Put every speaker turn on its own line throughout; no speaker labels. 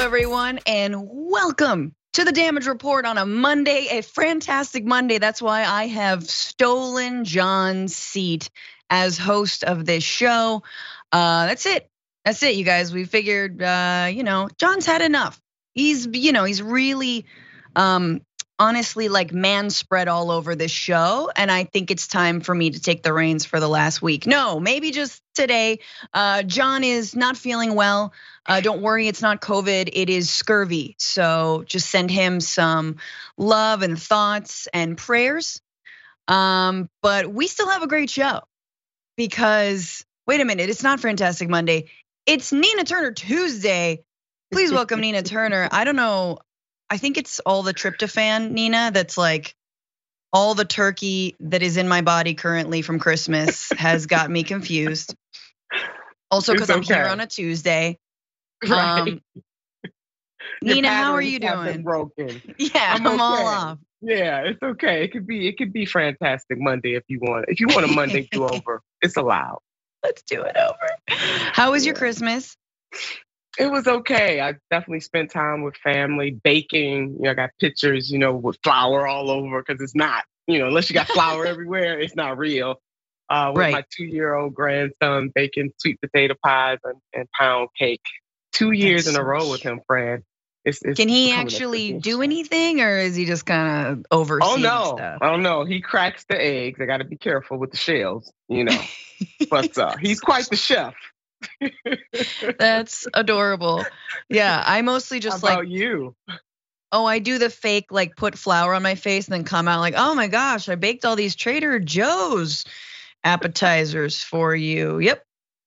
everyone, and welcome to the Damage Report on a Monday, a fantastic Monday. That's why I have stolen John's seat as host of this show. That's it, you guys. We figured, John's had enough. He's really, honestly, like man spread all over this show, and I think it's time for me to take the reins for the last week. No, maybe just today. John is not feeling well. Don't worry, it's not COVID, it is scurvy. So just send him some love and thoughts and prayers. But we still have a great show because, wait a minute, it's not Fantastic Monday. It's Nina Turner Tuesday. Please welcome Nina Turner. I don't know, I think it's all the tryptophan, Nina, that's like all the turkey that is in my body currently from Christmas has got me confused. Also, because I'm here on a Tuesday.
Right.
Nina, how are you doing?
Broken.
Yeah, I'm all off.
Yeah, it's okay. It could be Fantastic Monday if you want. If you want a Monday do over, it's allowed.
Let's do it over. How was your Christmas?
It was okay. I definitely spent time with family, baking. I got pictures, with flour all over because it's not, unless you got flour everywhere, it's not real. With my 2-year-old grandson baking sweet potato pies and pound cake. 2 years in a row with him, Fran.
Can he actually do anything, or is he just kind of overseeing stuff?
Oh no, he cracks the eggs. I got to be careful with the shells, But he's quite the chef.
That's adorable. Yeah, I mostly just
How about you?
Oh, I do the fake, like put flour on my face and then come out like, oh my gosh, I baked all these Trader Joe's appetizers for you. Yep.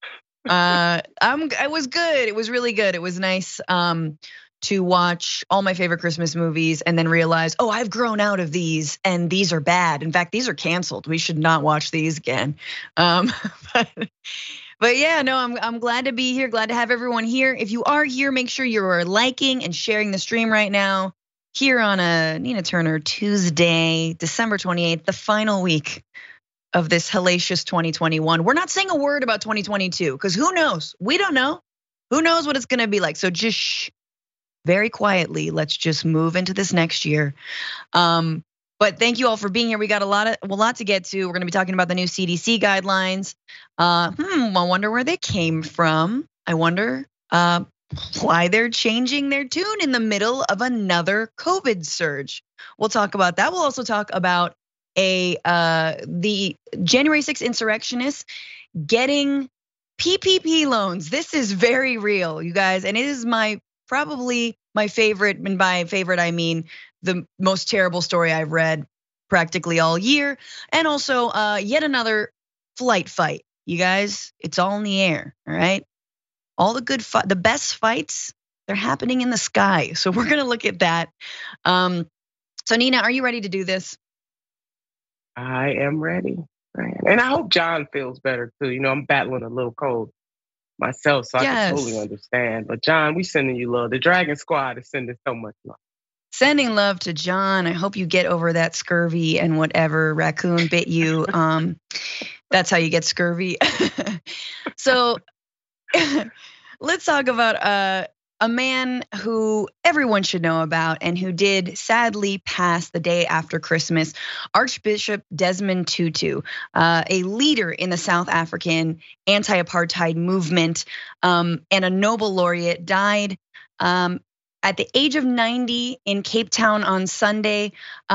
It was good. It was really good. It was nice to watch all my favorite Christmas movies and then realize, oh, I've grown out of these and these are bad. In fact, these are canceled. We should not watch these again. But yeah, no, I'm glad to be here. Glad to have everyone here. If you are here, make sure you are liking and sharing the stream right now. Here on a Nina Turner Tuesday, December 28th, the final week of this hellacious 2021. We're not saying a word about 2022 because who knows? We don't know. Who knows what it's gonna be like? So just shh, very quietly, let's just move into this next year. But thank you all for being here. We got a lot to get to. We're gonna be talking about the new CDC guidelines. I wonder where they came from. I wonder why they're changing their tune in the middle of another COVID surge. We'll talk about that. We'll also talk about the January 6th insurrectionists getting PPP loans. This is very real, you guys, and it is probably my favorite, and by favorite I mean the most terrible story I've read practically all year, and also yet another flight fight. You guys, it's all in the air, all right? All the best fights, they're happening in the sky. So we're gonna look at that. So Nina, are you ready to do this?
I am ready. And I hope John feels better too. I'm battling a little cold myself, so I can totally understand. But John, we sending you love. The Dragon Squad is sending so much love.
Sending love to John. I hope you get over that scurvy and whatever raccoon bit you. That's how you get scurvy. So let's talk about a man who everyone should know about and who did sadly pass the day after Christmas. Archbishop Desmond Tutu, a leader in the South African anti-apartheid movement and a Nobel laureate, died at the age of 90 in Cape Town on Sunday.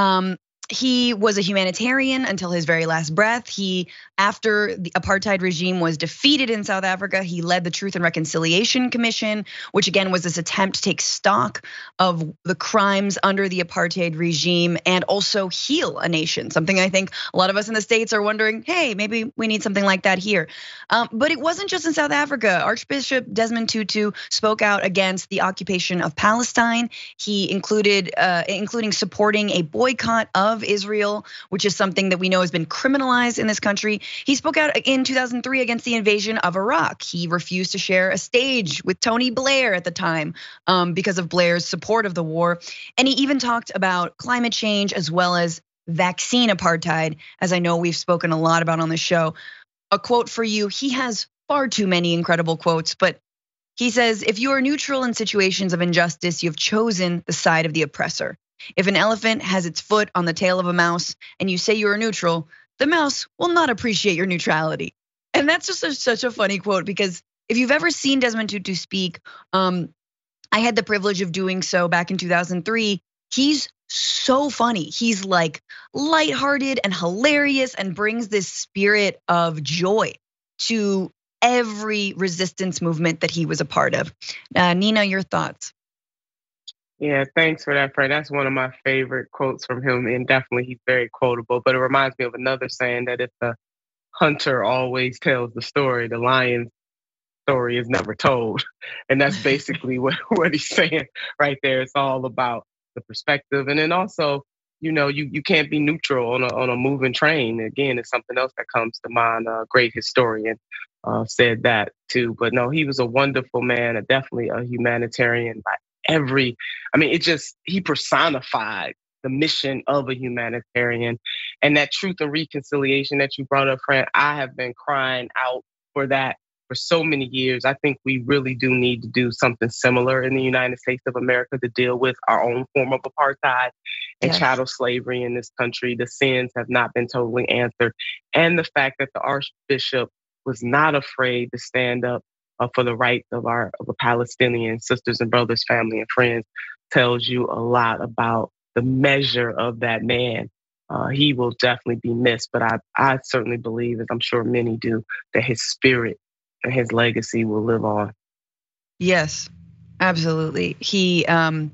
He was a humanitarian until his very last breath. After the apartheid regime was defeated in South Africa, he led the Truth and Reconciliation Commission, which again was this attempt to take stock of the crimes under the apartheid regime and also heal a nation. Something I think a lot of us in the States are wondering, hey, maybe we need something like that here. But it wasn't just in South Africa. Archbishop Desmond Tutu spoke out against the occupation of Palestine. He including supporting a boycott of Israel, which is something that we know has been criminalized in this country. He spoke out in 2003 against the invasion of Iraq. He refused to share a stage with Tony Blair at the time because of Blair's support of the war. And he even talked about climate change as well as vaccine apartheid, as I know we've spoken a lot about on the show. A quote for you, he has far too many incredible quotes, but He says, if you are neutral in situations of injustice, you've chosen the side of the oppressor. If an elephant has its foot on the tail of a mouse and you say you are neutral, the mouse will not appreciate your neutrality. And that's just such a funny quote, because if you've ever seen Desmond Tutu speak, I had the privilege of doing so back in 2003. He's so funny. He's like lighthearted and hilarious and brings this spirit of joy to every resistance movement that he was a part of. Nina, your thoughts?
Yeah, thanks for that, Fred. That's one of my favorite quotes from him, and definitely he's very quotable. But it reminds me of another saying that if the hunter always tells the story, the lion's story is never told. And that's basically what he's saying right there. It's all about the perspective. And then also, you can't be neutral on a moving train. Again, it's something else that comes to mind. A great historian said that too. But no, he was a wonderful man, definitely a humanitarian by he personified the mission of a humanitarian. And that truth and reconciliation that you brought up, Fran, I have been crying out for that for so many years. I think we really do need to do something similar in the United States of America to deal with our own form of apartheid and chattel slavery in this country. The sins have not been totally answered. And the fact that the Archbishop was not afraid to stand up for the rights of the Palestinian sisters and brothers, family and friends tells you a lot about the measure of that man. He will definitely be missed, but I certainly believe, as I'm sure many do, that his spirit and his legacy will live on.
Yes, absolutely. He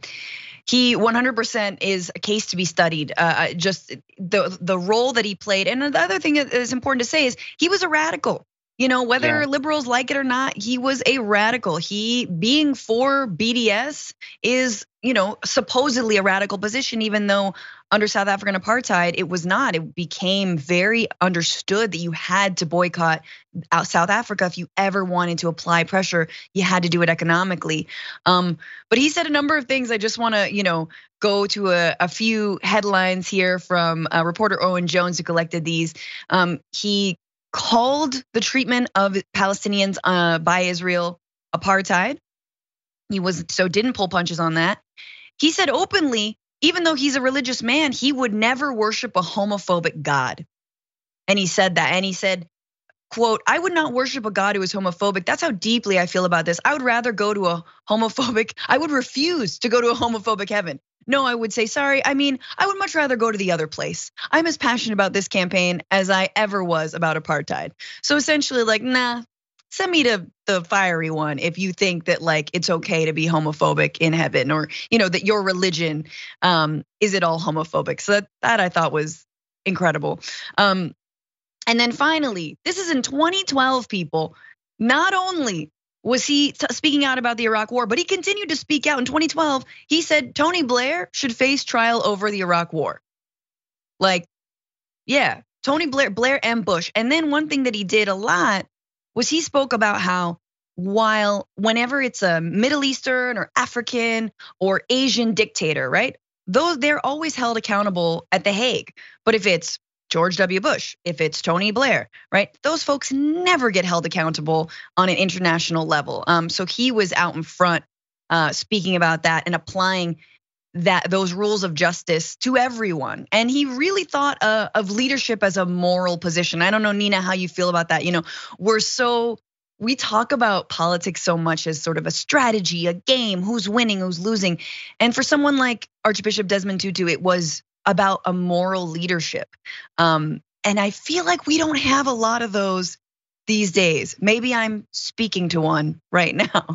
100% is a case to be studied. Just the role that he played, and the other thing that is important to say is he was a radical. Whether liberals like it or not, he was a radical. He being for BDS is, supposedly a radical position, even though under South African apartheid, it was not. It became very understood that you had to boycott South Africa if you ever wanted to apply pressure. You had to do it economically. But he said a number of things. I just want to, go to a few headlines here from reporter Owen Jones, who collected these. He called the treatment of Palestinians by Israel apartheid. He didn't pull punches on that. He said openly, even though he's a religious man, he would never worship a homophobic God. And he said that, and he said, quote, "I would not worship a God who is homophobic. That's how deeply I feel about this. I would refuse to go to a homophobic heaven. No, I would say sorry. I would much rather go to the other place. I'm as passionate about this campaign as I ever was about apartheid." So essentially, like, nah, send me to the fiery one if you think that like it's okay to be homophobic in heaven, or that your religion is it all homophobic. So that I thought was incredible. And then finally, this is in 2012, people. Not only was he speaking out about the Iraq war, but he continued to speak out in 2012. He said Tony Blair should face trial over the Iraq war. Like, yeah, Tony Blair and Bush. And then one thing that he did a lot was he spoke about how whenever it's a Middle Eastern or African or Asian dictator, right? They're always held accountable at The Hague. But if it's George W. Bush, if it's Tony Blair, right? Those folks never get held accountable on an international level. So he was out in front speaking about that and applying those rules of justice to everyone. And he really thought of leadership as a moral position. I don't know, Nina, how you feel about that. We talk about politics so much as sort of a strategy, a game, who's winning, who's losing. And for someone like Archbishop Desmond Tutu, it was about a moral leadership. And I feel like we don't have a lot of those these days. Maybe I'm speaking to one right now.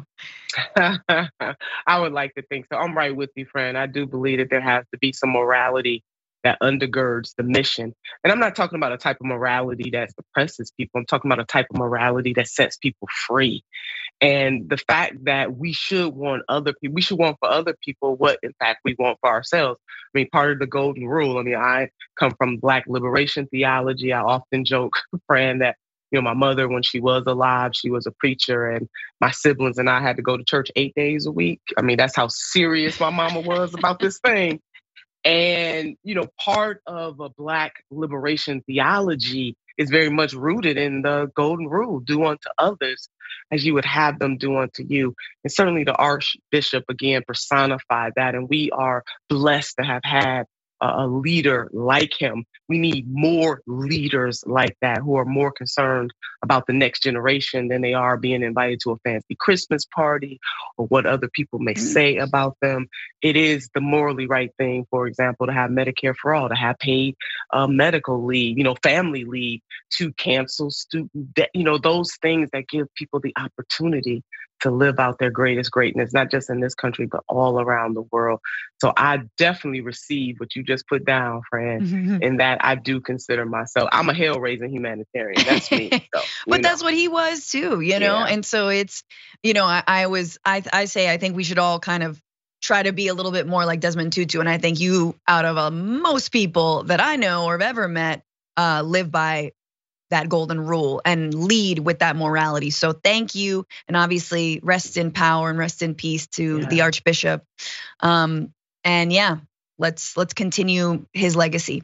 I would like to think so. I'm right with you, friend. I do believe that there has to be some morality that undergirds the mission. And I'm not talking about a type of morality that suppresses people. I'm talking about a type of morality that sets people free. And the fact that we should want for other people what in fact we want for ourselves. Part of the golden rule, I come from Black liberation theology. I often joke, friend, that my mother, when she was alive, she was a preacher, and my siblings and I had to go to church 8 days a week. That's how serious my mama was about this thing. And, part of a Black liberation theology is very much rooted in the golden rule: do unto others as you would have them do unto you. And certainly the Archbishop again personified that. And we are blessed to have had a leader like him. We need more leaders like that who are more concerned about the next generation than they are being invited to a fancy Christmas party or what other people may say about them. It is the morally right thing, for example, to have Medicare for all, to have paid medical leave, family leave, to cancel student debt, those things that give people the opportunity to live out their greatest greatness, not just in this country, but all around the world. So I definitely receive what you just put down, Fran, in that I do consider myself, I'm a hell-raising humanitarian. That's me. So,
but that's what he was too,
Yeah.
And so it's, I say, I think we should all kind of try to be a little bit more like Desmond Tutu. And I think you, out of most people that I know or have ever met, live by that golden rule and lead with that morality. So thank you. And obviously rest in power and rest in peace to the Archbishop. And yeah, let's continue his legacy.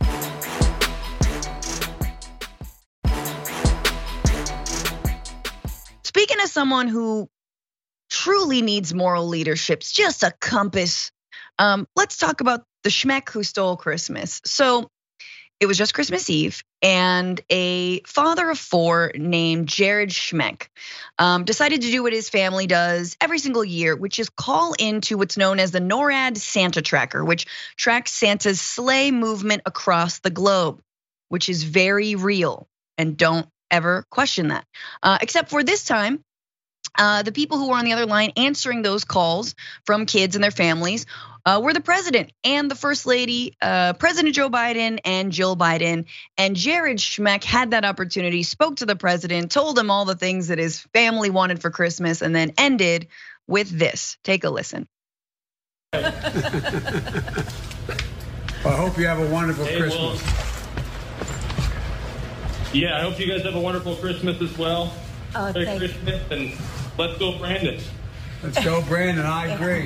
Speaking of someone who truly needs moral leadership, just a compass, let's talk about the schmeck who stole Christmas. So it was just Christmas Eve, and a father of four named Jared Schmeck decided to do what his family does every single year, which is call into what's known as the NORAD Santa Tracker, which tracks Santa's sleigh movement across the globe, which is very real, and don't ever question that. Except for this time, the people who were on the other line answering those calls from kids and their families were the president and the first lady, President Joe Biden and Jill Biden. And Jared Schmeck had that opportunity, spoke to the president, told him all the things that his family wanted for Christmas, and then ended with this. Take a listen.
Well, I hope you have a wonderful Christmas.
Yeah, I hope you guys have a wonderful Christmas as well. Merry Christmas, and let's go, Brandon.
Let's go, Brandon. I agree.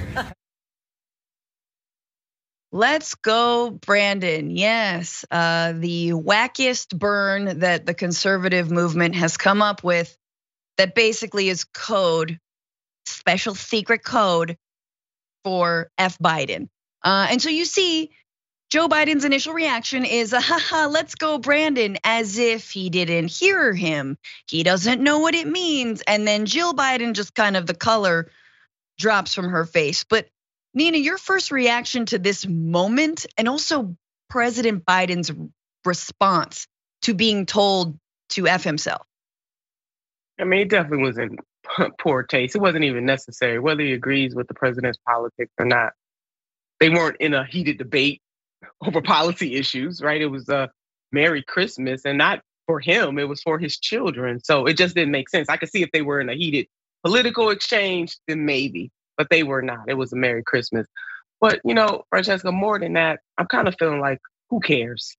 Let's go, Brandon. Yes, the wackiest burn that the conservative movement has come up with that basically is code, special secret code for F Biden. And so you see, Joe Biden's initial reaction is, haha, let's go, Brandon, as if he didn't hear him. He doesn't know what it means. And then Jill Biden, just kind of the color drops from her face. But Nina, your first reaction to this moment, and also President Biden's response to being told to F himself.
I mean, it definitely was in poor taste. It wasn't even necessary, whether he agrees with the president's politics or not. They weren't in a heated debate over policy issues, right? It was a Merry Christmas, and not for him, it was for his children. So it just didn't make sense. I could see if they were in a heated political exchange, then maybe, but they were not. It was a Merry Christmas. But, Francesca, more than that, I'm kind of feeling like, who cares?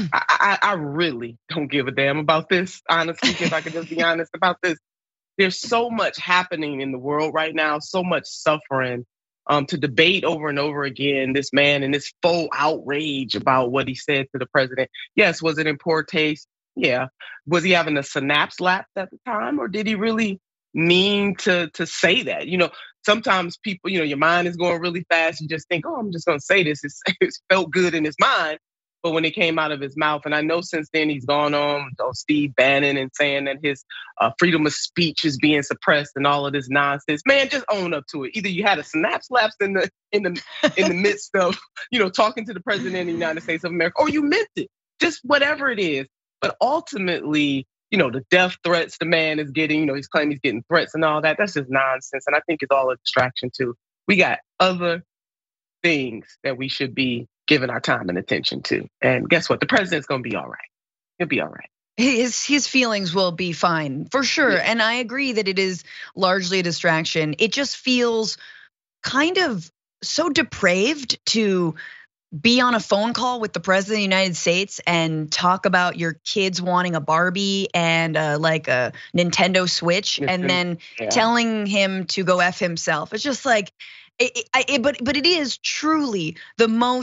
I really don't give a damn about this, honestly, if I could just be honest about this. There's so much happening in the world right now, so much suffering. To debate over and over again this man and this faux outrage about what he said to the president. Yes, was it in poor taste? Yeah. Was he having a synapse lapse at the time, or did he really mean to say that? Sometimes people, your mind is going really fast. You just think, oh, I'm just going to say this. It's felt good in his mind. But when it came out of his mouth, and I know since then he's gone on Steve Bannon and saying that his freedom of speech is being suppressed and all of this nonsense. Man, just own up to it. Either you had a synapse lapse in the midst of talking to the president of the United States of America, or you meant it. Just whatever it is. But ultimately, the death threats the man is getting. He's claiming he's getting threats and all that. That's just nonsense, and I think it's all a distraction too. We got other things that we should be giving our time and attention to. And guess what? The president's gonna be all right. He'll be all right.
His feelings will be fine, for sure. Yeah. And I agree that it is largely a distraction. It just feels kind of so depraved to be on a phone call with the president of the United States and talk about your kids wanting a Barbie and like a Nintendo Switch, and then telling him to go F himself. It's just like, but it is truly the most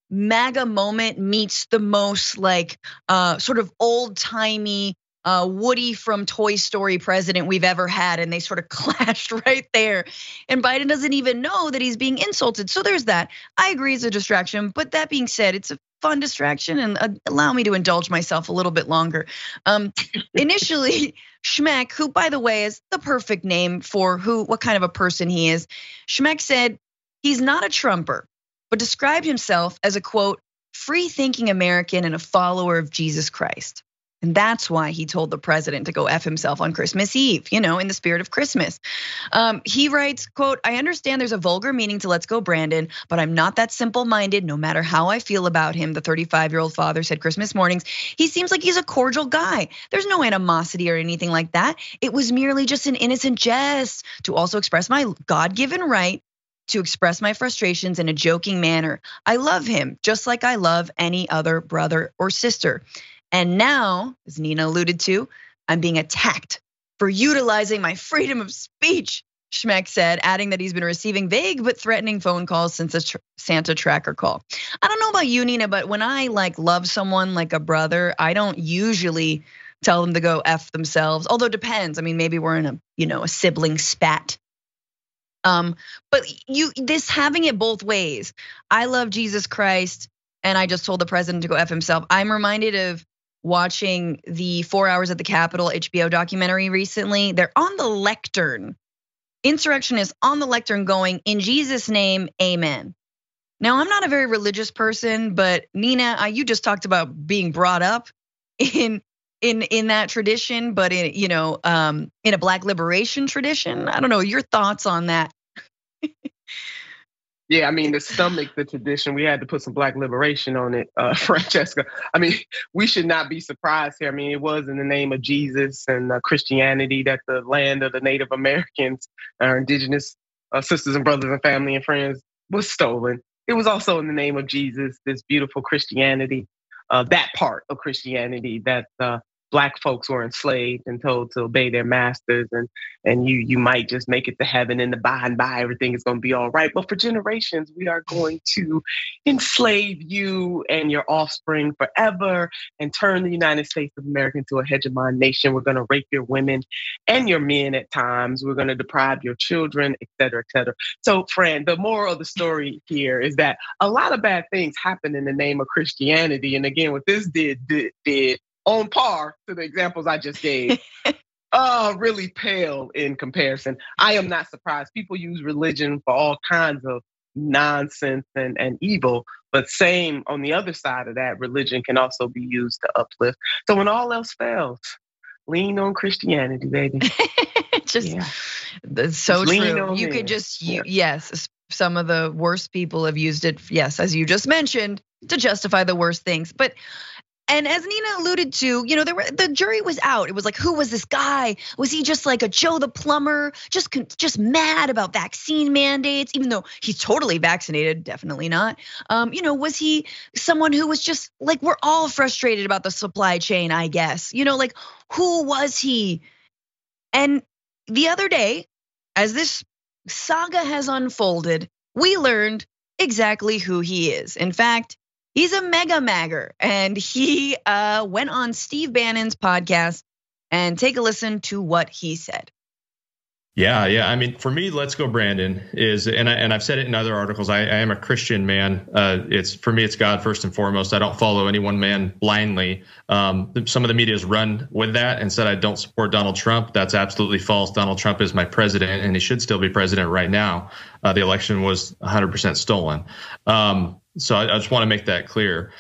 MAGA moment meets the most like sort of old timey Woody from Toy Story president we've ever had, and they sort of clashed right there. And Biden doesn't even know that he's being insulted. So there's that. I agree it's a distraction, but that being said, it's a fun distraction and allow me to indulge myself a little bit longer. Initially, Schmeck, who by the way is the perfect name for what kind of a person he is, Schmeck said he's not a Trumper, but described himself as a quote, free-thinking American and a follower of Jesus Christ. And that's why he told the president to go F himself on Christmas Eve, in the spirit of Christmas. He writes, quote, I understand there's a vulgar meaning to let's go Brandon, but I'm not that simple-minded no matter how I feel about him, the 35-year-old father said Christmas mornings. He seems like he's a cordial guy. There's no animosity or anything like that. It was merely just an innocent jest to also express my God-given right to express my frustrations in a joking manner. I love him just like I love any other brother or sister. And now, as Nina alluded to, I'm being attacked for utilizing my freedom of speech, Schmeck said, adding that he's been receiving vague but threatening phone calls since a Santa tracker call. I don't know about you, Nina, but when I love someone like a brother, I don't usually tell them to go F themselves, although it depends. I mean, maybe we're in a sibling spat. But this having it both ways. I love Jesus Christ, and I just told the president to go F himself. I'm reminded of watching the 4 Hours at the Capitol HBO documentary recently. They're on the lectern. Insurrectionists on the lectern going, in Jesus' name, amen. Now, I'm not a very religious person, but Nina, you just talked about being brought up in that tradition, but in a Black liberation tradition. I don't know, your thoughts on that?
Yeah, I mean, to stomach the tradition, we had to put some Black liberation on it, Francesca. I mean, we should not be surprised here. I mean, it was in the name of Jesus and Christianity that the land of the Native Americans, our indigenous sisters and brothers and family and friends, was stolen. It was also in the name of Jesus, this beautiful Christianity, that part of Christianity that Black folks were enslaved and told to obey their masters, and you might just make it to heaven, and by and by everything is going to be all right. But for generations, we are going to enslave you and your offspring forever and turn the United States of America into a hegemon nation. We're going to rape your women and your men at times. We're going to deprive your children, et cetera, et cetera. So, Fran, the moral of the story here is that a lot of bad things happen in the name of Christianity. And again, what this did on par to the examples I just gave, really pale in comparison. I am not surprised. People use religion for all kinds of nonsense and evil, but same on the other side of that, religion can also be used to uplift. So when all else fails, lean on Christianity, baby.
That's so true. You could just, yes, some of the worst people have used it, yes, as you just mentioned, to justify the worst things. And as Nina alluded to, the jury was out. It was like, who was this guy? Was he just like a Joe the plumber, just mad about vaccine mandates, even though he's totally vaccinated? Definitely not. Was he someone who was just like, we're all frustrated about the supply chain, I guess. Who was he? And the other day, as this saga has unfolded, we learned exactly who he is. In fact, he's a mega magger, and he went on Steve Bannon's podcast, and take a listen to what he said.
Yeah. I mean, for me, Let's Go Brandon is, and I've said it in other articles, I am a Christian man. For me, it's God first and foremost. I don't follow any one man blindly. Some of the media has run with that and said I don't support Donald Trump. That's absolutely false. Donald Trump is my president, and he should still be president right now. The election was 100% stolen. So I just want to make that clear.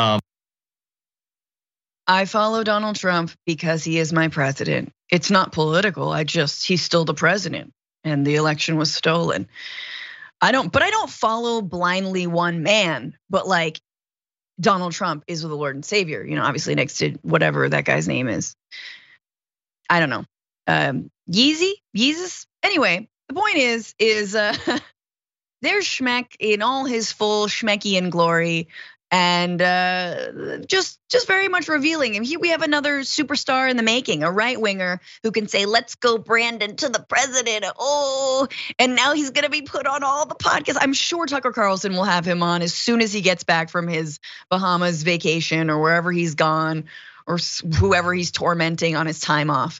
I follow Donald Trump because he is my president. It's not political. He's still the president, and the election was stolen. I don't follow blindly one man, but like Donald Trump is the Lord and Savior, obviously next to whatever that guy's name is. I don't know. Yeezus. Anyway, the point is there's Schmeck in all his full Schmeckian glory. and just very much revealing. And here we have another superstar in the making, a right winger who can say, "Let's go, Brandon," to the president. Oh, and now he's gonna be put on all the podcasts. I'm sure Tucker Carlson will have him on as soon as he gets back from his Bahamas vacation or wherever he's gone, or whoever he's tormenting on his time off.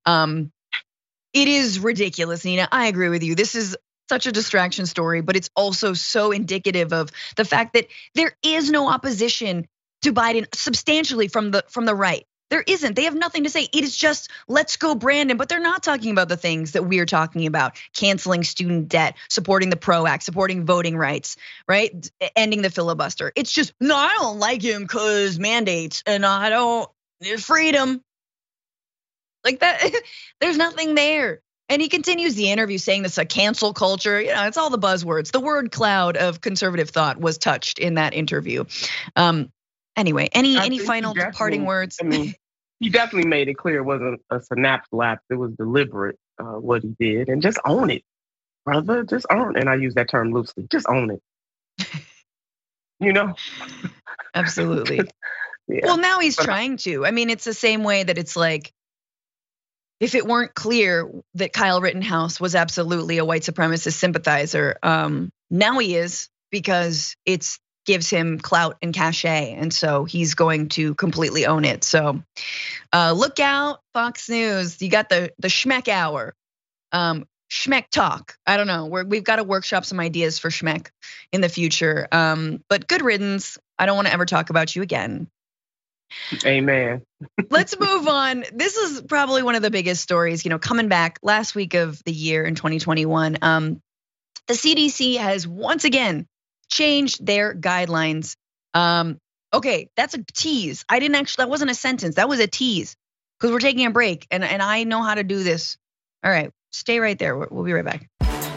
It is ridiculous, Nina. I agree with you. This is such a distraction story, but it's also so indicative of the fact that there is no opposition to Biden substantially from the right. There isn't. They have nothing to say. It is just, let's go, Brandon. But they're not talking about the things that we're talking about: canceling student debt, supporting the PRO Act, supporting voting rights, right? Ending the filibuster. It's just, no, I don't like him because mandates, and I don't, freedom. Like that, there's nothing there. And he continues the interview saying this a cancel culture. You know, it's all the buzzwords. The word cloud of conservative thought was touched in that interview. Anyway, any final parting words?
I mean, he definitely made it clear it wasn't a synapse lapse. It was deliberate what he did, and just own it, brother. Just own it. And I use that term loosely. Just own it. You know?
Absolutely. Yeah. Well, now he's trying to. I mean, it's the same way that it's like, if it weren't clear that Kyle Rittenhouse was absolutely a white supremacist sympathizer, now he is, because it gives him clout and cachet, and so he's going to completely own it. So look out, Fox News. You got the Schmeck Hour, Schmeck Talk. I don't know. We've got to workshop some ideas for Schmeck in the future. But good riddance. I don't want to ever talk about you again.
Amen.
Let's move on. This is probably one of the biggest stories, coming back last week of the year in 2021. The CDC has once again changed their guidelines. Okay, that's a tease. That wasn't a sentence. That was a tease, because we're taking a break, and I know how to do this. All right, stay right there. We'll be right back.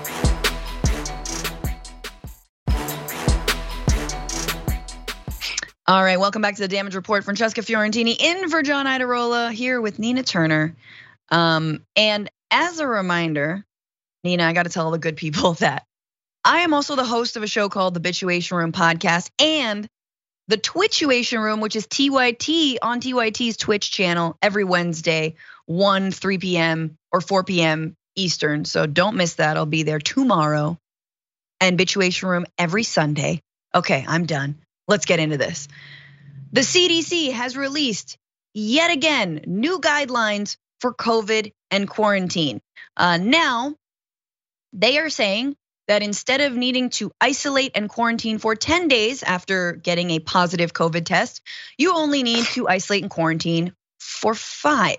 All right, welcome back to the Damage Report. Francesca Fiorentini in for John Iadarola, here with Nina Turner. And as a reminder, Nina, I got to tell all the good people that I am also the host of a show called the Bitchuation Room podcast, and the Twitchuation Room, which is TYT on TYT's Twitch channel every Wednesday, 3 p.m. or 4 p.m. Eastern. So don't miss that. I'll be there tomorrow. And Bitchuation Room every Sunday. Okay, I'm done. Let's get into this. The CDC has released yet again new guidelines for COVID and quarantine. Now, they are saying that instead of needing to isolate and quarantine for 10 days after getting a positive COVID test, you only need to isolate and quarantine for 5.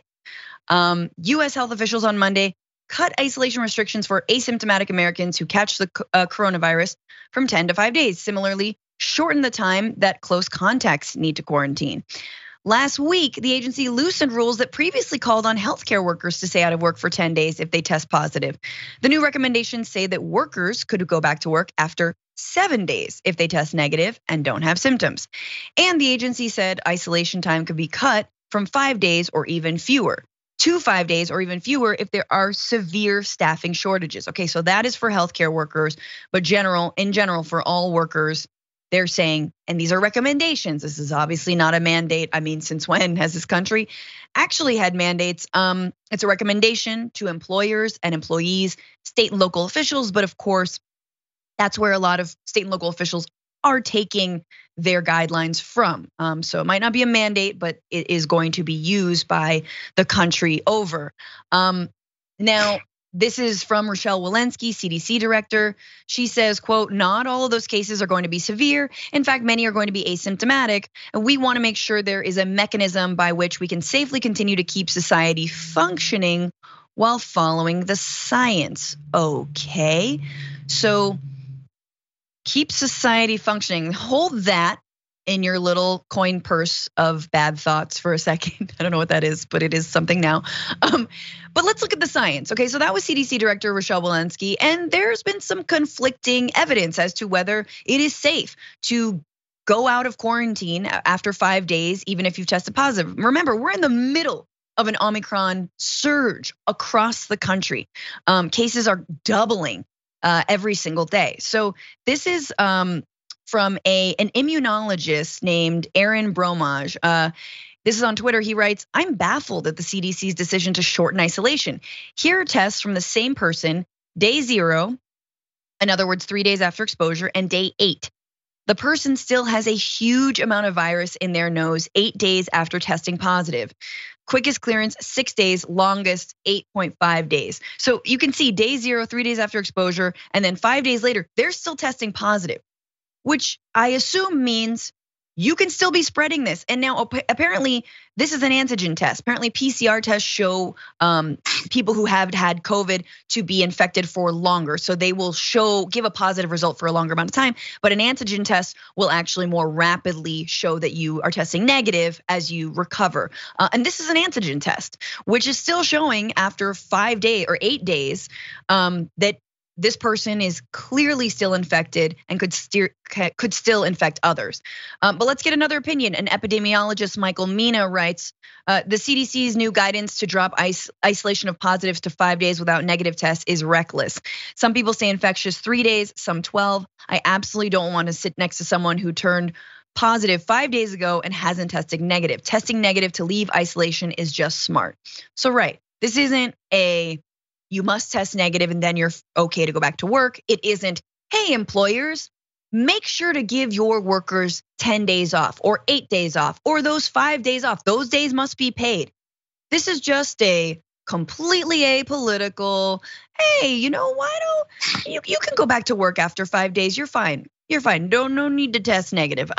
US health officials on Monday cut isolation restrictions for asymptomatic Americans who catch the coronavirus from 10 to 5 days. Similarly, shorten the time that close contacts need to quarantine. Last week, the agency loosened rules that previously called on healthcare workers to stay out of work for 10 days if they test positive. The new recommendations say that workers could go back to work after 7 days if they test negative and don't have symptoms. And the agency said isolation time could be cut from 5 days or even fewer to 5 days or even fewer if there are severe staffing shortages. Okay, so that is for healthcare workers, but in general for all workers, they're saying, and these are recommendations, this is obviously not a mandate. I mean, since when has this country actually had mandates? It's a recommendation to employers and employees, state and local officials, but of course, that's where a lot of state and local officials are taking their guidelines from. So it might not be a mandate, but it is going to be used by the country over. Now, this is from Rochelle Walensky, CDC director. She says, quote, "Not all of those cases are going to be severe. In fact, many are going to be asymptomatic. And we want to make sure there is a mechanism by which we can safely continue to keep society functioning while following the science." Okay, so keep society functioning. Hold that in your little coin purse of bad thoughts for a second. I don't know what that is, but it is something now. But let's look at the science. Okay, so that was CDC Director Rochelle Walensky, and there's been some conflicting evidence as to whether it is safe to go out of quarantine after 5 days, even if you've tested positive. Remember, we're in the middle of an Omicron surge across the country. Cases are doubling every single day. So this is from an immunologist named Aaron Bromage. This is on Twitter. He writes, "I'm baffled at the CDC's decision to shorten isolation. Here are tests from the same person, day 0, in other words, 3 days after exposure, and day 8. The person still has a huge amount of virus in their nose 8 days after testing positive. Quickest clearance, 6 days, longest 8.5 days. So you can see day 0, 3 days after exposure, and then 5 days later, they're still testing positive, which I assume means you can still be spreading this. And now apparently this is an antigen test. Apparently PCR tests show people who have had COVID to be infected for longer. So they will give a positive result for a longer amount of time. But an antigen test will actually more rapidly show that you are testing negative as you recover. And this is an antigen test, which is still showing after 5 days or 8 days that this person is clearly still infected and could still infect others. But let's get another opinion. An epidemiologist, Michael Mina, writes, the CDC's new guidance to drop isolation of positives to 5 days without negative tests is reckless. Some people say infectious 3 days, some 12. I absolutely don't want to sit next to someone who turned positive 5 days ago and hasn't tested negative. Testing negative to leave isolation is just smart. So right, this isn't you must test negative and then you're okay to go back to work. It isn't, hey, employers, make sure to give your workers 10 days off or 8 days off or those 5 days off. Those days must be paid. This is just a completely apolitical, hey, you know, why don't you can go back to work after 5 days. You're fine. You're fine. No need to test negative.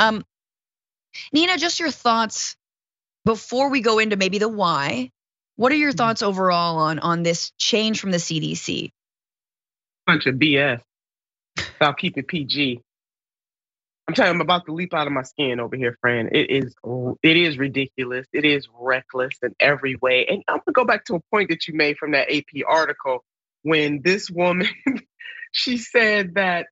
Nina, just your thoughts before we go into maybe the why. What are your thoughts overall on this change from the CDC?
Bunch of BS. I'll keep it PG. I'm telling you, I'm about to leap out of my skin over here, friend. It is ridiculous. It is reckless in every way. And I'm gonna go back to a point that you made from that AP article when this woman, she said that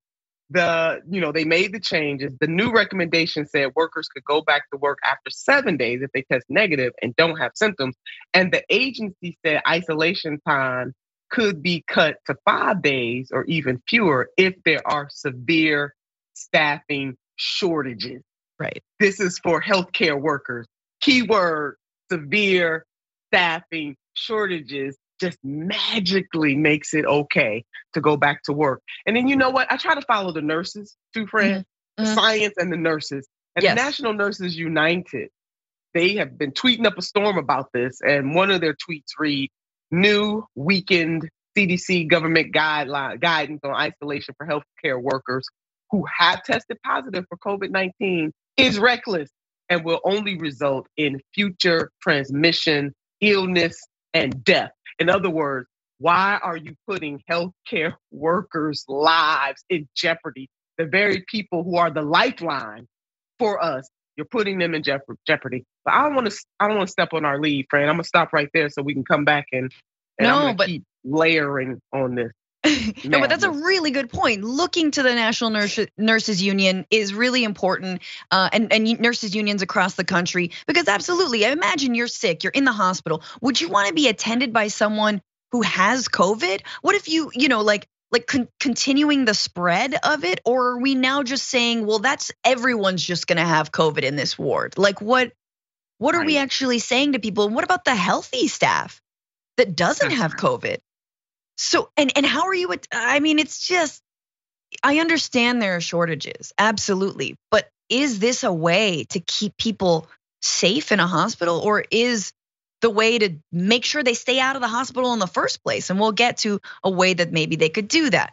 they made the changes. The new recommendation said workers could go back to work after 7 days if they test negative and don't have symptoms. And the agency said isolation time could be cut to 5 days or even fewer if there are severe staffing shortages.
Right.
This is for healthcare workers. Keyword, severe staffing shortages just magically makes it okay to go back to work. And then you know what? I try to follow the nurses too, friend, the science and the nurses. And the National Nurses United, they have been tweeting up a storm about this. And one of their tweets read, new weakened CDC government guidance on isolation for healthcare workers who have tested positive for COVID-19 is reckless and will only result in future transmission, illness, and death. In other words, why are you putting healthcare workers' lives in jeopardy? The very people who are the lifeline for us, you're putting them in jeopardy. But I don't want to step on our lead, friend. I'm gonna stop right there so we can come back and keep layering on this.
No, but that's a really good point. Looking to the National Nurses Union is really important, and nurses unions across the country, because absolutely, I imagine you're sick, you're in the hospital. Would you want to be attended by someone who has COVID? What if continuing the spread of it, or are we now just saying, well, everyone's just gonna have COVID in this ward? Like what are we actually saying to people? And what about the healthy staff that doesn't have COVID? So, and how are you, it's just, I understand there are shortages, absolutely. But is this a way to keep people safe in a hospital, or is the way to make sure they stay out of the hospital in the first place? And we'll get to a way that maybe they could do that.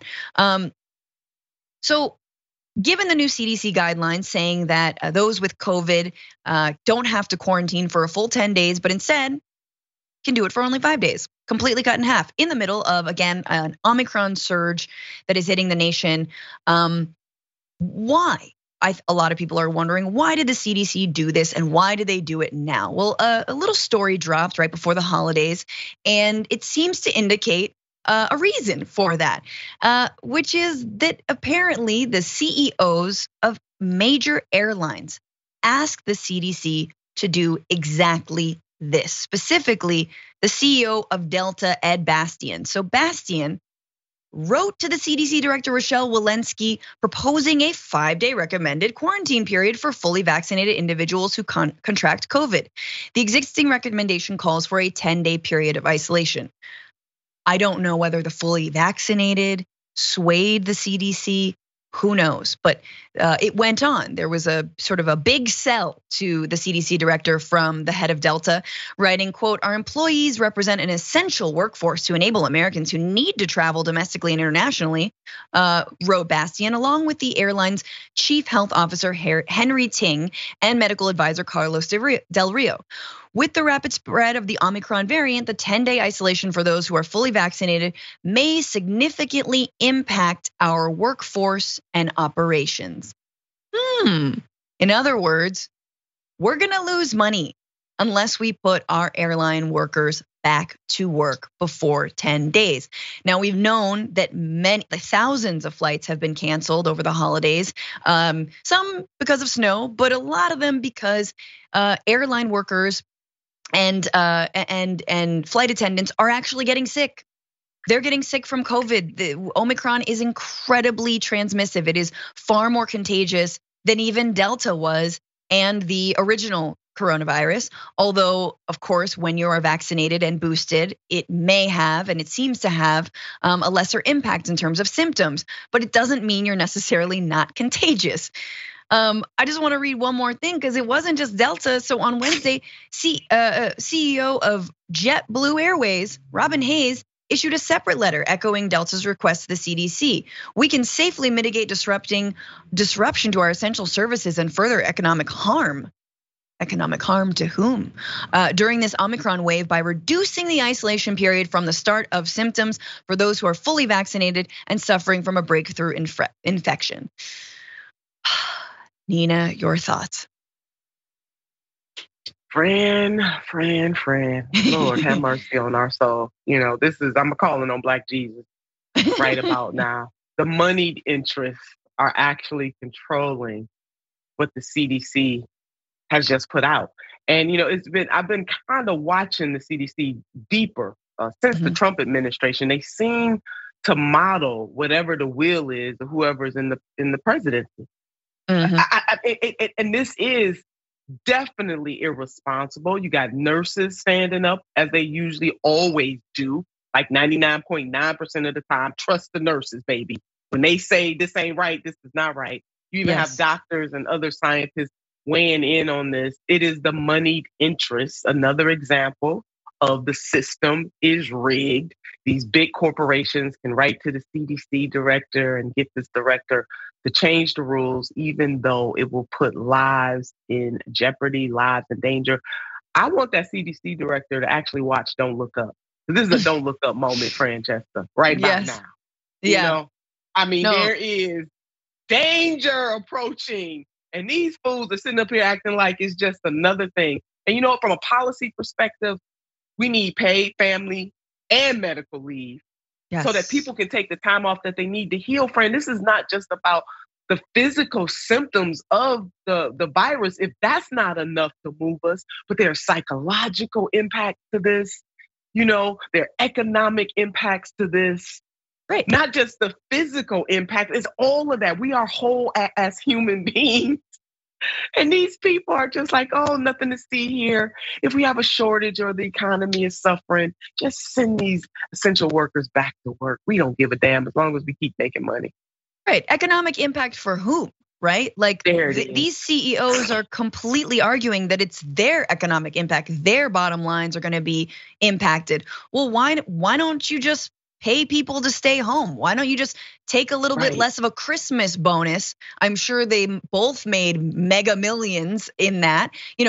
So given the new CDC guidelines saying that those with COVID don't have to quarantine for a full 10 days, but instead can do it for only 5 days, completely cut in half in the middle of, again, an Omicron surge that is hitting the nation. Why? A lot of people are wondering, why did the CDC do this and why do they do it now? Well, a little story dropped right before the holidays, and it seems to indicate a reason for that, which is that apparently the CEOs of major airlines asked the CDC to do exactly this, specifically the CEO of Delta, Ed Bastian. So Bastian wrote to the CDC director, Rochelle Walensky, proposing a 5-day recommended quarantine period for fully vaccinated individuals who contract COVID. The existing recommendation calls for a 10-day period of isolation. I don't know whether the fully vaccinated swayed the CDC. Who knows? But it went on. There was a sort of a big sell to the CDC director from the head of Delta, writing, quote, "Our employees represent an essential workforce to enable Americans who need to travel domestically and internationally," wrote Bastian, along with the airline's chief health officer, Henry Ting, and medical advisor, Carlos Del Rio. With the rapid spread of the Omicron variant, the 10-day isolation for those who are fully vaccinated may significantly impact our workforce and operations. In other words, we're gonna lose money unless we put our airline workers back to work before 10 days. Now, we've known that thousands of flights have been canceled over the holidays, some because of snow, but a lot of them because airline workers and flight attendants are actually getting sick. They're getting sick from COVID. The Omicron is incredibly transmissive. It is far more contagious than even Delta was and the original coronavirus. Although, of course, when you are vaccinated and boosted, it may have, and it seems to have, a lesser impact in terms of symptoms, but it doesn't mean you're necessarily not contagious. I just want to read one more thing because it wasn't just Delta. So on Wednesday, CEO of JetBlue Airways, Robin Hayes, issued a separate letter echoing Delta's request to the CDC. "We can safely mitigate disruption to our essential services and further economic harm." Economic harm to whom? During this Omicron wave by reducing the isolation period from the start of symptoms for those who are fully vaccinated and suffering from a breakthrough infection. Nina, your thoughts?
Fran, Lord have mercy on our soul. You know, I'm calling on Black Jesus right about now. The moneyed interests are actually controlling what the CDC has just put out. And I've been kind of watching the CDC deeper since the Trump administration. They seem to model whatever the will is of whoever's in the presidency. And this is definitely irresponsible. You got nurses standing up as they usually always do, like 99.9% of the time. Trust the nurses, baby. When they say this ain't right, this is not right. You even have doctors and other scientists weighing in on this. It is the moneyed interests. Another example of the system is rigged. These big corporations can write to the CDC director and get this director to change the rules, even though it will put lives in jeopardy, lives in danger. I want that CDC director to actually watch Don't Look Up. This is a Don't Look Up moment, Francesca, right about now. You know? There is danger approaching. And these fools are sitting up here acting like it's just another thing. And from a policy perspective, we need paid family and medical leave so that people can take the time off that they need to heal. Friend, this is not just about the physical symptoms of the virus, if that's not enough to move us, but there are psychological impacts to this. There are economic impacts to this. Right. Not just the physical impact, it's all of that. We are whole as human beings. And these people are just like, oh, nothing to see here. If we have a shortage or the economy is suffering, just send these essential workers back to work. We don't give a damn as long as we keep making money.
Right. Economic impact for whom? Right? Like these CEOs are completely arguing that it's their economic impact. Their bottom lines are going to be impacted. Well, why don't you just pay people to stay home? Why don't you just take a little bit less of a Christmas bonus? I'm sure they both made mega millions in that.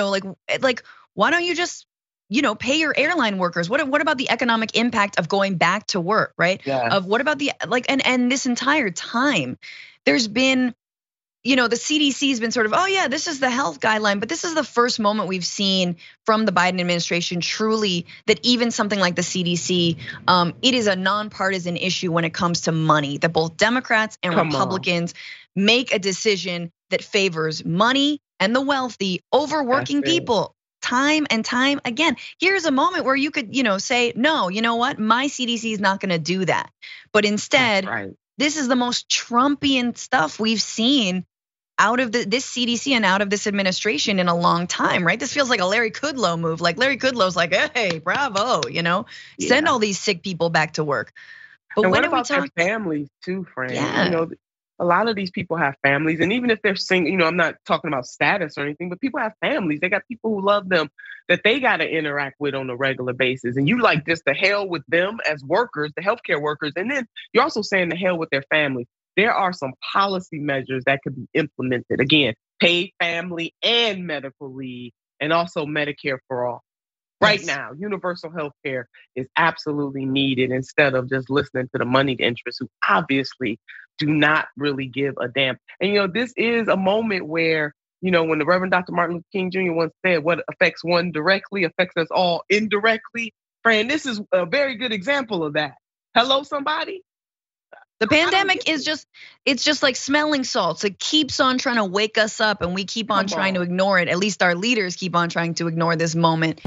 Like why don't you just, pay your airline workers? What about the economic impact of going back to work, right? Yeah. Of what about the and this entire time, there's been, the CDC has been sort of, oh yeah, this is the health guideline, but this is the first moment we've seen from the Biden administration truly that even something like the CDC, it is a nonpartisan issue when it comes to money, that both Democrats and Republicans make a decision that favors money and the wealthy over working people. time and time again. Here's a moment where you could, say, no, you know what? My CDC is not gonna do that. But instead, this is the most Trumpian stuff we've seen out of this CDC and out of this administration in a long time, right? This feels like a Larry Kudlow move. Like Larry Kudlow's like, hey, bravo, send all these sick people back to work. But
and
when
what about their families too, Fran? A lot of these people have families, and even if they're single, I'm not talking about status or anything, but people have families. They got people who love them that they got to interact with on a regular basis. And you like just the hell with them as workers, the healthcare workers, and then you're also saying the hell with their families. There are some policy measures that could be implemented. Again, paid family and medical leave, and also Medicare for all. Right now, universal health care is absolutely needed instead of just listening to the moneyed interests who obviously do not really give a damn. And, this is a moment where, when the Reverend Dr. Martin Luther King Jr. once said, what affects one directly affects us all indirectly. Fran, this is a very good example of that. Hello, somebody?
The pandemic is it's just like smelling salts. It keeps on trying to wake us up and we keep on trying to ignore it. At least our leaders keep on trying to ignore this moment.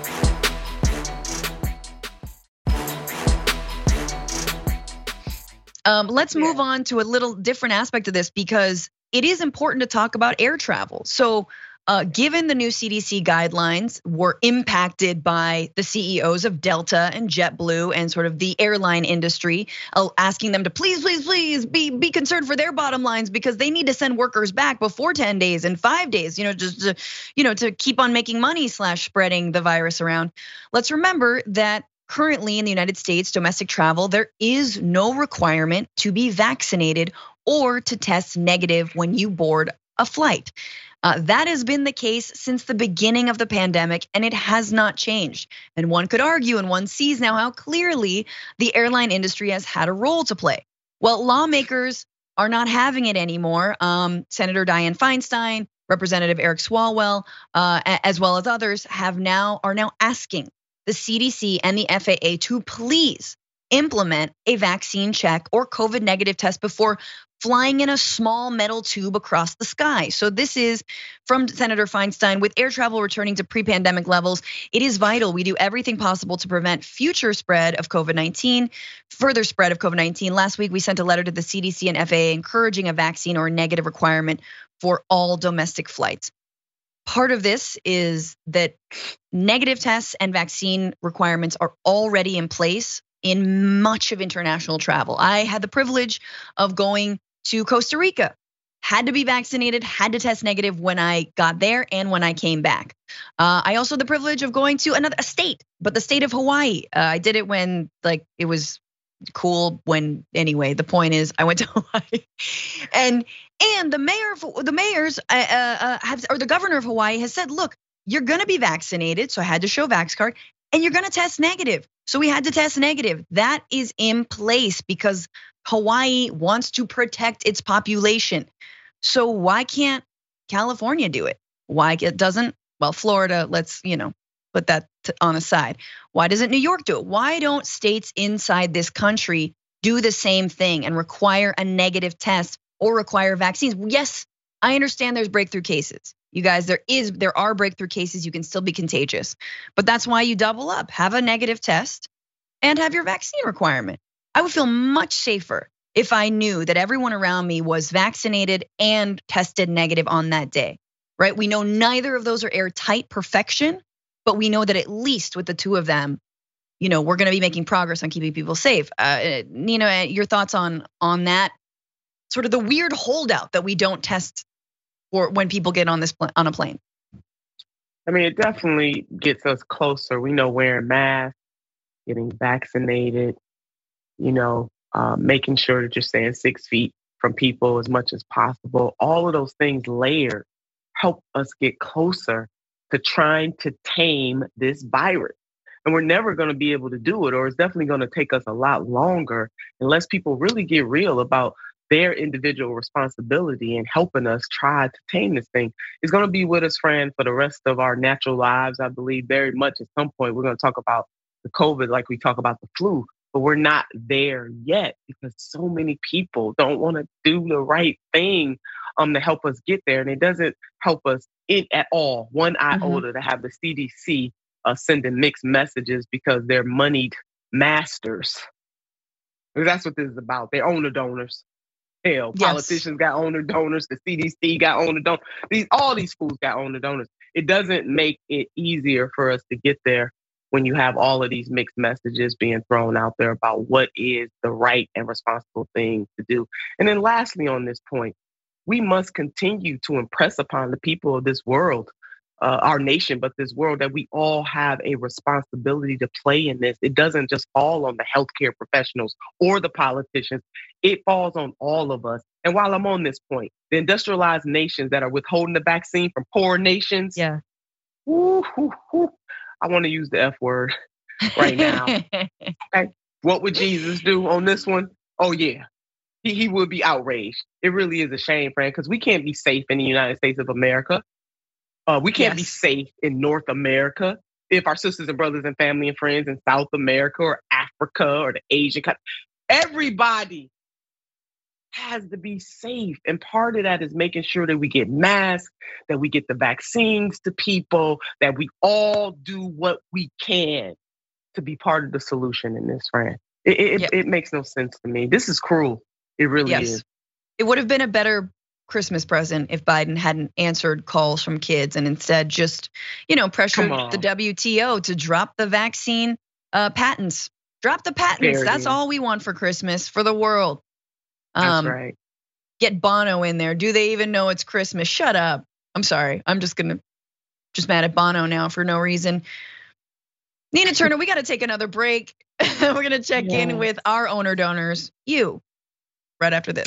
Let's move on to a little different aspect of this because it is important to talk about air travel. So given the new CDC guidelines were impacted by the CEOs of Delta and JetBlue and sort of the airline industry, asking them to please be concerned for their bottom lines because they need to send workers back before 10 days and 5 days, just to keep on making money / spreading the virus around. Let's remember that currently in the United States, domestic travel, there is no requirement to be vaccinated or to test negative when you board a flight. That has been the case since the beginning of the pandemic, and it has not changed. And one could argue, and one sees now how clearly the airline industry has had a role to play. Well, lawmakers are not having it anymore. Senator Dianne Feinstein, Representative Eric Swalwell, as well as others, are now asking the CDC and the FAA to please implement a vaccine check or COVID negative test before flying in a small metal tube across the sky. So this is from Senator Feinstein. With air travel returning to pre-pandemic levels, it is vital we do everything possible to prevent future spread of COVID-19, further spread of COVID-19. Last week, we sent a letter to the CDC and FAA encouraging a vaccine or a negative requirement for all domestic flights. Part of this is that negative tests and vaccine requirements are already in place in much of international travel. I had the privilege of going to Costa Rica, had to be vaccinated, had to test negative when I got there and when I came back. I also had the privilege of going to a state, but the state of Hawaii. I did it when it was cool anyway, the point is I went to Hawaii and the governor of Hawaii has said, look, you're gonna be vaccinated. So I had to show Vax card and you're gonna test negative. So we had to test negative. That is in place because Hawaii wants to protect its population. So why can't California do it? Why it doesn't? Well, Florida, let's, put that on the side. Why doesn't New York do it? Why don't states inside this country do the same thing and require a negative test or require vaccines? Yes, I understand there's breakthrough cases. You guys, there are breakthrough cases, you can still be contagious. But that's why you double up, have a negative test and have your vaccine requirement. I would feel much safer if I knew that everyone around me was vaccinated and tested negative on that day, right? We know neither of those are airtight perfection, but we know that at least with the two of them, we're gonna be making progress on keeping people safe. Nina, your thoughts on that? Sort of the weird holdout that we don't test or when people get on a plane.
I mean, it definitely gets us closer. We know wearing masks, getting vaccinated, making sure that you're staying 6 feet from people as much as possible. All of those things layered help us get closer to trying to tame this virus. And we're never going to be able to do it, or it's definitely going to take us a lot longer unless people really get real about their individual responsibility in helping us try to tame this thing. It's going to be with us, Fran, for the rest of our natural lives. I believe very much at some point we're going to talk about the COVID like we talk about the flu. but we're not there yet because so many people don't want to do the right thing to help us get there. And it doesn't help us at all, one iota, to have the CDC sending mixed messages because they're moneyed masters. Because that's what this is about. They're owner donors. Hell, politicians got owner donors. The CDC got owner donors. All these fools got owner donors. It doesn't make it easier for us to get there when you have all of these mixed messages being thrown out there about what is the right and responsible thing to do. And then lastly on this point, we must continue to impress upon the people of this world, our nation, but this world, that we all have a responsibility to play in this. It doesn't just fall on the healthcare professionals or the politicians. It falls on all of us. And while I'm on this point, the industrialized nations that are withholding the vaccine from poor nations, I want to use the F word right now. Okay. What would Jesus do on this one? Oh, yeah. He would be outraged. It really is a shame, friend, because we can't be safe in the United States of America. We can't be safe in North America if our sisters and brothers and family and friends in South America or Africa or the Asian country, everybody has to be safe. And part of that is making sure that we get masks, that we get the vaccines to people, that we all do what we can to be part of the solution in this, friend. It makes no sense to me. This is cruel. It really is.
It would have been a better Christmas present if Biden hadn't answered calls from kids and instead just, pressured the WTO to drop the vaccine patents. Drop the patents. That's all we want for Christmas for the world.
That's right.
Get Bono in there. Do they even know it's Christmas? Shut up. I'm sorry. I'm just mad at Bono now for no reason. Nina Turner, we got to take another break. We're going to check in with our owner donors, you, right after this.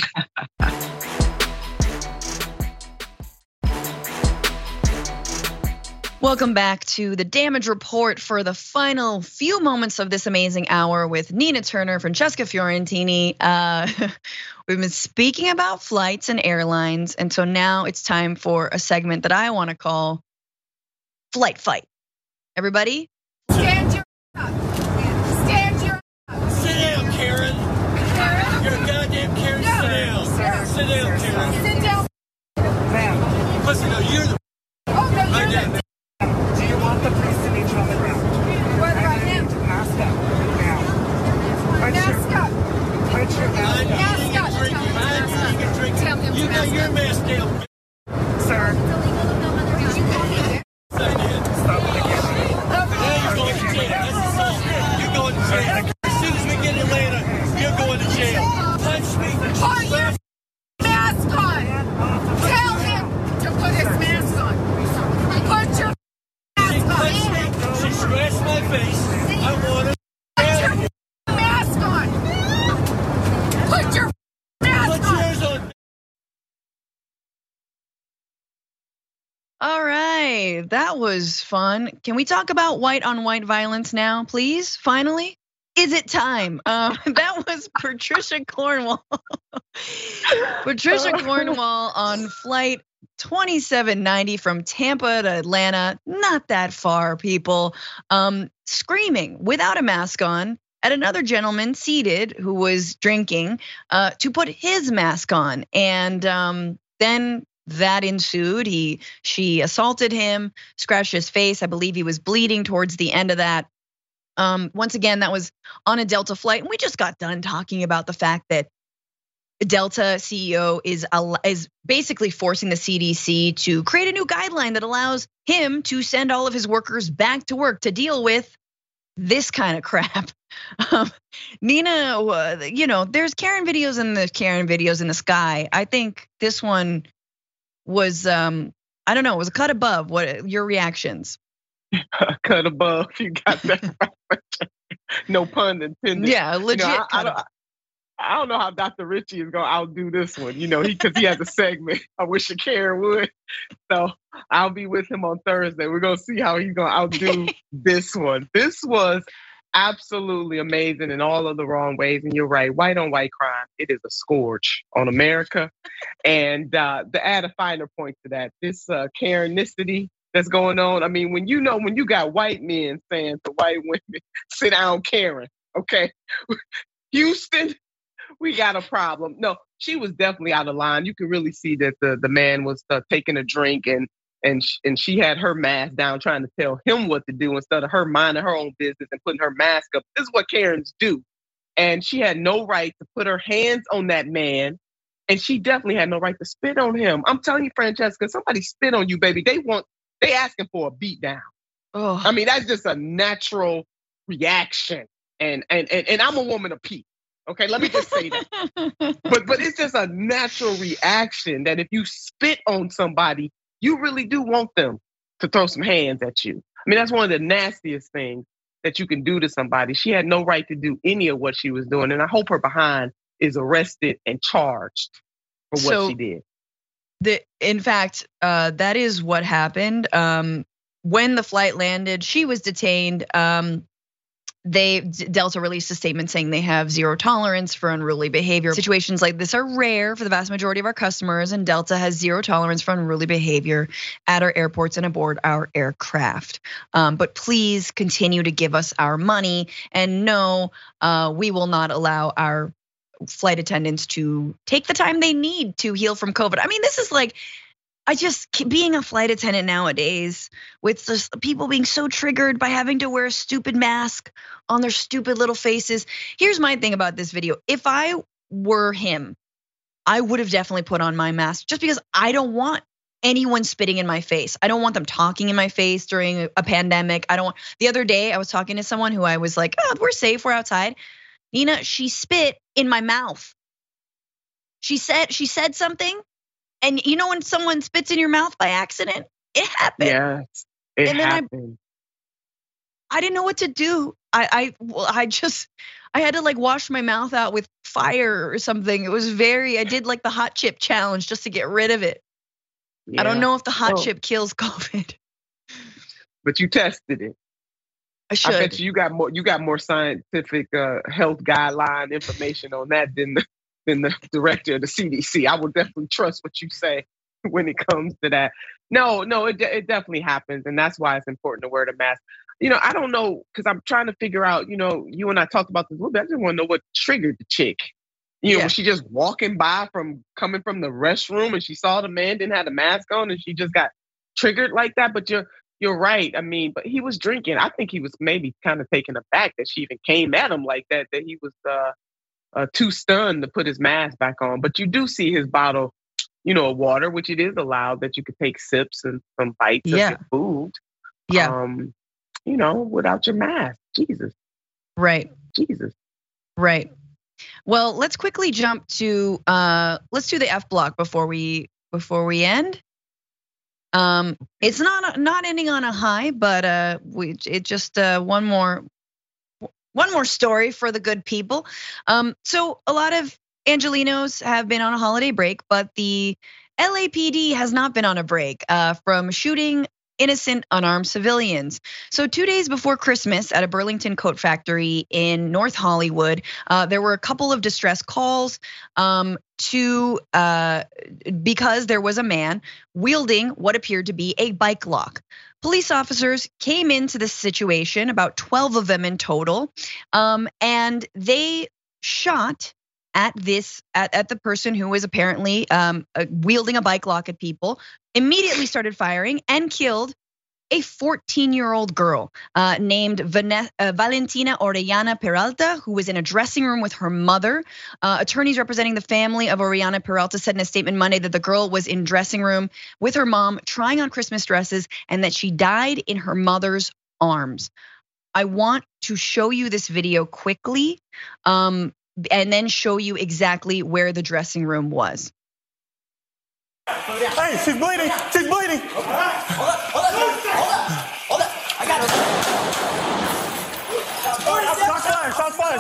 Welcome back to the Damage Report for the final few moments of this amazing hour with Nina Turner, Francesca Fiorentini. We've been speaking about flights and airlines, and so now it's time for a segment that I want to call Flight Fight. Everybody?
Stand your up. Stand your up.
Sit down, Karen.
Karen?
You're a goddamn Karen.
No.
Sit down.
Sir.
Sit down, Karen.
Sit down.
Ma'am,
Listen, no, you're the
Oh, no,
right
you're
down.
the
do you want the police to meet you on the ground?
What right
I need
now?
to mask up now.
Mask up.
Put your mask up.
Mask
eating
up.
and drinking. I'm eating and drinking.
Tell him to
You got
mask
your
up.
mask down.
Sir,
Did you call me there?
I did.
stop the camera.
Now you're going to jail. That's assault. You're going to jail. As soon as we get in Atlanta, you're going to jail. Punch me.
Put your mask on. Tell him to put his mask on. Put your
She
mask
punched me.
on.
She scratched my face. I want her.
Put your mask on. Put your mask
Put
on.
yours on.
All right, that was fun. Can we talk about white on white violence now, please? Finally? Is it time? That was Patricia Cornwall. Patricia Cornwall on flight 2790 from Tampa to Atlanta, not that far, people, screaming without a mask on at another gentleman seated who was drinking to put his mask on. And then that ensued. She assaulted him, scratched his face. I believe he was bleeding towards the end of that. Once again, that was on a Delta flight. And we just got done talking about the fact that Delta CEO is basically forcing the CDC to create a new guideline that allows him to send all of his workers back to work to deal with this kind of crap. Nina, there's Karen videos and there's Karen videos in the sky. I think this one was, I don't know, it was a cut above. What your reactions?
Cut above. You got that right. No pun intended.
Yeah, legit.
I don't know how Dr. Richie is gonna outdo this one, because he has a segment. I wish Karen would. So I'll be with him on Thursday. We're gonna see how he's gonna outdo this one. This was absolutely amazing in all of the wrong ways. And you're right, white on white crime, it is a scourge on America. And to add a finer point to that, this Karenicity that's going on. I mean, when you got white men saying to white women, sit down, Karen. Okay. Houston, we got a problem. No, she was definitely out of line. You could really see that the man was taking a drink and she had her mask down trying to tell him what to do instead of her minding her own business and putting her mask up. This is what Karens do. And she had no right to put her hands on that man. And she definitely had no right to spit on him. I'm telling you, Francesca, somebody spit on you, baby. They asking for a beat down.
Oh.
I mean, that's just a natural reaction. And I'm a woman of peace. Okay, let me just say that. But it's just a natural reaction that if you spit on somebody, you really do want them to throw some hands at you. I mean, that's one of the nastiest things that you can do to somebody. She had no right to do any of what she was doing. And I hope her behind is arrested and charged for what she did.
In fact, that is what happened. When the flight landed, she was detained. Delta released a statement saying they have zero tolerance for unruly behavior. Situations like this are rare for the vast majority of our customers, and Delta has zero tolerance for unruly behavior at our airports and aboard our aircraft. But please continue to give us our money, and no, we will not allow our flight attendants to take the time they need to heal from COVID. I mean, this is like, being a flight attendant nowadays with just people being so triggered by having to wear a stupid mask on their stupid little faces. Here's my thing about this video. If I were him, I would have definitely put on my mask just because I don't want anyone spitting in my face. I don't want them talking in my face during a pandemic. The other day I was talking to someone who I was like, oh, we're safe, we're outside. Nina, she spit in my mouth. She said something. And you know when someone spits in your mouth by accident, it happened.
Yes, it happened.
I didn't know what to do. I had to like wash my mouth out with fire or something. It was I did like the hot chip challenge just to get rid of it. Yeah. I don't know if the hot chip kills COVID.
But you tested it.
I should.
I bet you got more scientific health guideline information on that than the director of the CDC. I will definitely trust what you say when it comes to that. No, it definitely happens. And that's why it's important to wear the mask. You know, I don't know, because I'm trying to figure out, you know, you and I talked about this a little bit. I just want to know what triggered the chick. You know, was she just walking by coming from the restroom and she saw the man didn't have the mask on and she just got triggered like that? But you're right. I mean, but he was drinking. I think he was maybe kind of taken aback that she even came at him like that he was too stunned to put his mask back on. But you do see his bottle, you know, of water, which it is allowed that you could take sips and some bites of your food.
Yeah.
You know, without your mask. Jesus.
Right.
Jesus.
Right. Well, let's quickly jump to let's do the F block before we end. It's not ending on a high, but it just one more story for the good people. So a lot of Angelenos have been on a holiday break, but the LAPD has not been on a break from shooting innocent unarmed civilians. So 2 days before Christmas at a Burlington coat factory in North Hollywood, there were a couple of distress calls because there was a man wielding what appeared to be a bike lock. Police officers came into this situation, about 12 of them in total, and they shot at the person who was apparently wielding a bike lock at people, immediately started firing and killed a 14-year-old girl named Valentina Orellana Peralta, who was in a dressing room with her mother. Attorneys representing the family of Orellana Peralta said in a statement Monday that the girl was in dressing room with her mom trying on Christmas dresses and that she died in her mother's arms. I want to show you this video quickly and then show you exactly where the dressing room was.
Hey, she's bleeding. She's bleeding. Hold on. I got her. Shots fire.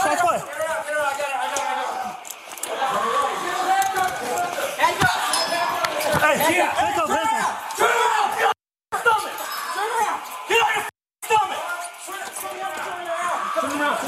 Hey, hands up. Turn around. Get on your stomach. Turn around.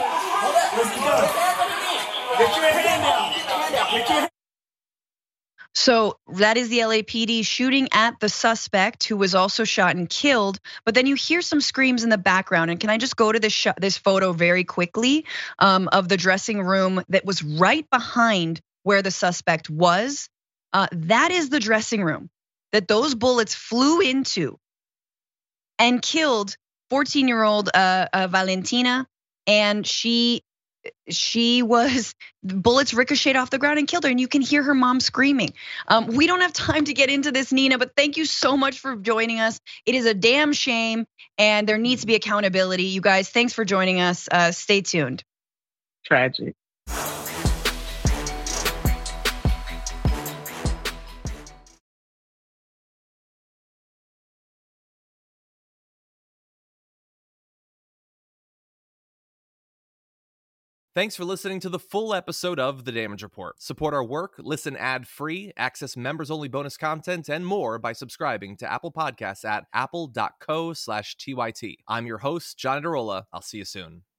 Hold on. Get your hand down.
So that is the LAPD shooting at the suspect who was also shot and killed. But then you hear some screams in the background. And can I just go to this photo very quickly of the dressing room that was right behind where the suspect was? That is the dressing room that those bullets flew into and killed 14-year-old Valentina. And bullets ricocheted off the ground and killed her, and you can hear her mom screaming. We don't have time to get into this, Nina, but thank you so much for joining us. It is a damn shame, and there needs to be accountability. You guys, thanks for joining us. Stay tuned.
Tragic.
Thanks for listening to the full episode of The Damage Report. Support our work, listen ad-free, access members-only bonus content, and more by subscribing to Apple Podcasts at apple.co/TYT. I'm your host, John Adarola. I'll see you soon.